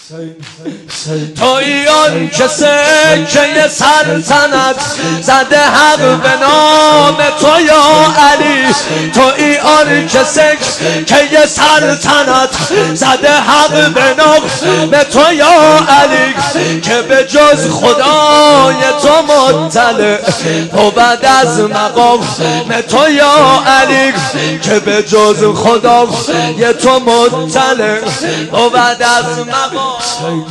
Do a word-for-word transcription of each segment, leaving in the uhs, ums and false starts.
تویی آن که سکه سلطنت زده حق به نام تو یا علی. تویی آن که سکه سلطنت زده حق به نام تو یا علی. که به جز خدای تو مطلع بود از مقام تو یا علی. که به جز خدای تو مطلع بود از مقام.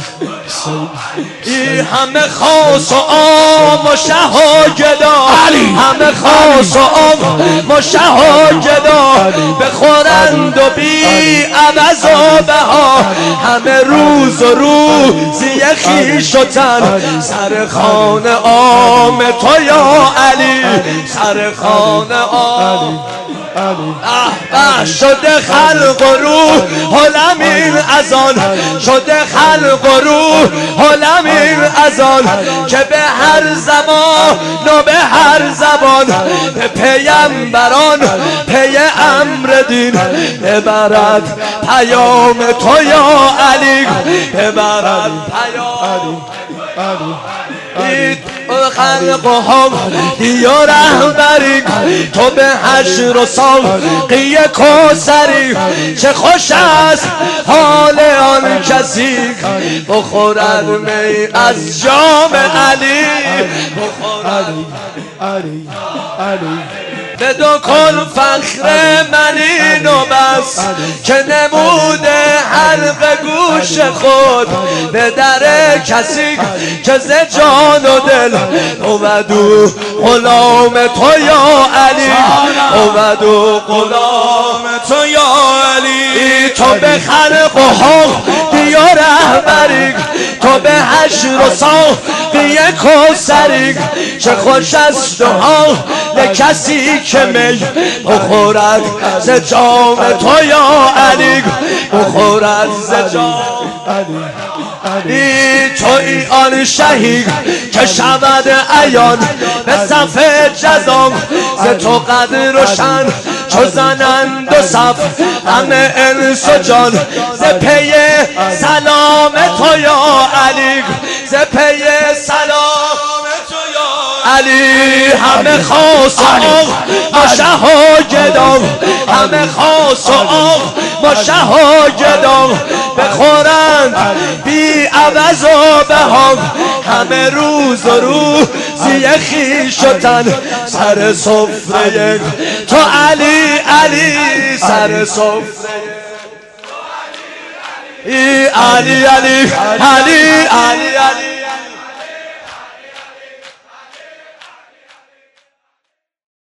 ای همه خاص و عام و شه و گدا، همه خاص و عام و شه و گدا. بخورند و بی عوض و بها، همه روز و روزی خویش و تن. سر خانه عام تو یا علی، سر خانه عام. اه شده خلق و روح حلمین از آن، شده خلق و روح حلمین از آن. که به هر زمان و به هر زبان به پیمبران پی امر دین ببرد پیام تو یا علی، ببرد پیام خلق و هم یا رهبری. تو به حشر و ساقی کوثری. چه خوش است حال آن کسی بخورد می از جام علی، بخورد علی علی. بدو کن فخر منی و بس که نموده حلق گوش خود به در کسی که ز جان و دل بود و غلام تو یا علی، بود و غلام تو یا علی. تو به خلق و حق یا رهبری، تو به حشر و ساقی کوثری. چه خوش است حال کسی که می بخورد ز جام تو یا علی، بخورد ز جام علی. تویی آن شهید که شود عیان به صف جزام. ز تو قد روشن چو زنند و صف همه انس و جان. ز پی سلام تو یا علی، ز پی سلام علی. همه خاص و آق و شه و گدا، همه خاص و آق و شه و گدا. بخورند بی عوض و بها، همه روز و روزی خویش و تن. سر سفره تو علی علی، سر سفره علی علی علی